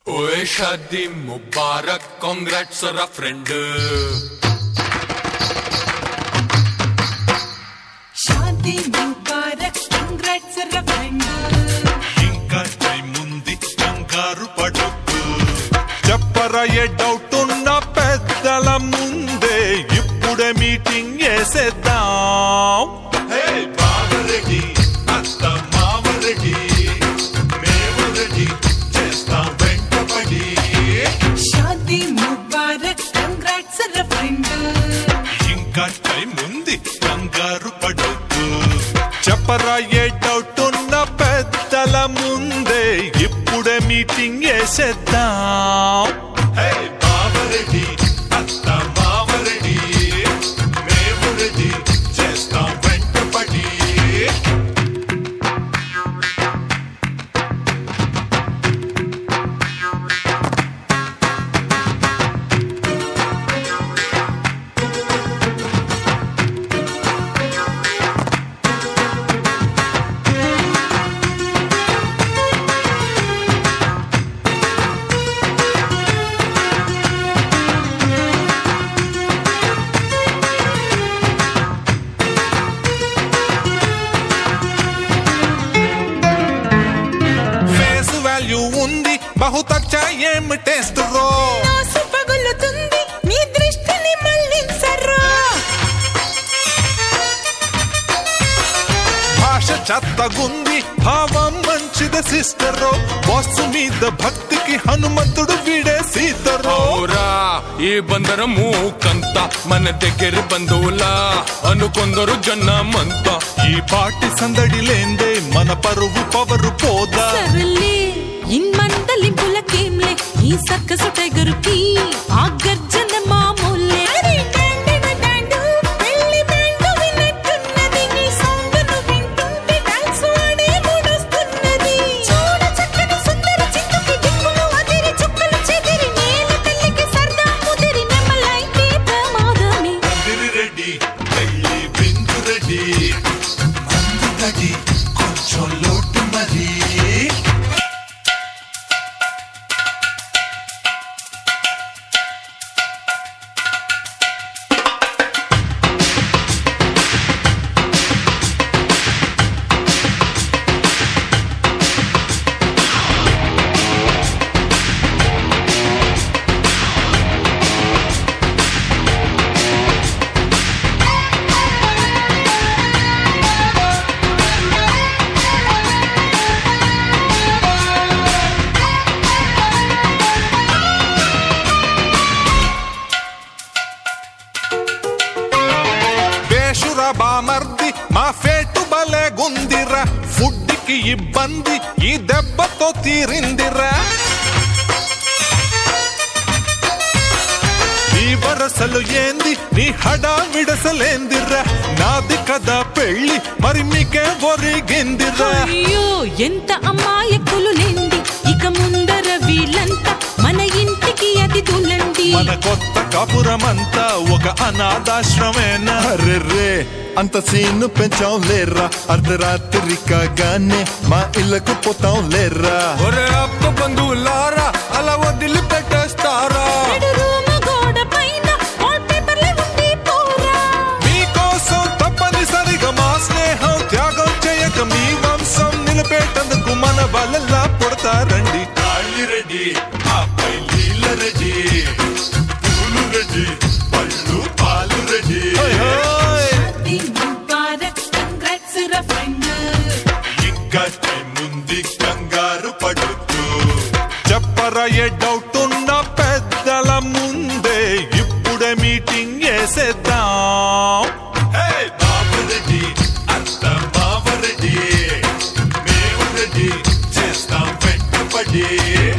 ओए शादी मुबारक कांग्रेट्स रा फ्रेंड शादी मुबारक कांग्रेट्स रा फ्रेंड इंका टाइम ఉంది కంగారు పడొద్దు చెప్పరా ఏ డౌట్ ఉన్న పెద్దల ముందే ఇప్పుడే మీటింగ్ చేసేద్దాం హే బావరెడ్డి అత్త మావరెడ్డి మేవరెడ్డి చేస్తాం వెంటపడి शादी मुबारक कांग्रेट्स रा फ्रेंड ఇంకా టైం ఉంది కంగారు పడొద్దు చెప్పరా ఏ డౌట్ ఉన్న పెద్దల ముందే ఇప్పుడే మీటింగ్ చేసేద్దాం హే బావరెడ్డి అత్త మావరెడ్డి మేవరెడ్డి చేస్తాం వెంటపడి ఉంది బహుతచ్చ ఏం టేస్ట్ రో నాసు పగులుతుంది మీ దృష్టిని మళ్ళించరా భాష చెత్తగుంది భావం మంచిది సిస్టరో బాసు మీద భక్తికి హనుమంతుడు వీడే సీతరో ఔరా ఈ బందరం మూకంత మన దగ్గర బంధువులా అనుకొందరు జనమంతా ఈ పాటి సందడి లేందే మన పరువు పవరు పోదా సరలే ఇన్మందలింపులకేంలే ఈ సక్కసు టైగరుకి ఆ గర్జన మామూలే పెళ్లి బ్యాండు విన్నట్టున్నది నీ సౌండ్ను వింటుంటే డాన్స్ ఆడే మూడొస్తున్నది చూడ చక్కని సుందర చిత్తుకి దిక్కులు అదిరి చుక్కలు చెదిరి నేల తల్లికి సరదా ముదిరి నెమ్మలైతే ప్రమాదమే రెడ్డి పెళ్లి బిందు రెడ్డి మందు గడి కొంచెం లోటు మరి బామర్ది మా ఫేటు బలే గుందిరా ఫుడ్ కి ఇబ్బంది ఈ దెబ్బతో తీరిందిరా ఈ వరసలు ఏంది నీ హడా విడసలేందిరా నాది కదా పెళ్లి మరి మీకే ఒరిగిందిరా అయ్యో ఎంత అమ్మాయకులు లేండి ఇక ముందర వీళ్ళంతా మన ఇంటికి అతిథులండి మన కొత్త కాపురమంతా ఒక అనాథాశ్రమేనా అరెర్రే అంత సీను పెంచాం లేర్రా అర్ధరాత్రి కాగానే మా ఇళ్ళకు పోతాం లేర్రా ఒరే అప్ప బంధువులారా అలా వదిలి పెట్టేస్తారా రూమ్ గోడ పైన వాల్ పేపర్లే ఉండి పోరా మీకోసం తప్పనిసరిగా మా స్నేహం త్యాగం చేయక మీ వంశం నిలబెట్టేందుకు మన వాళ్ళలా పుడతారండి రెడ్డి ఆపై నీళ్ళ రెడ్డి పూలు రెడ్డి పళ్ళు పాలు రెడ్డి शादी मुबारक कांग्रेट्स रा फ्रेंड ఇంకా టైం ఉంది కంగారు పడొద్దు చెప్పరా ఏ డౌట్ ఉన్న పెద్దల ముందే ఇప్పుడే మీటింగ్ చేసేద్దాం హే బావరెడ్డి అత్త మావరెడ్డి మేవరెడ్డి చేస్తాం వెంటపడి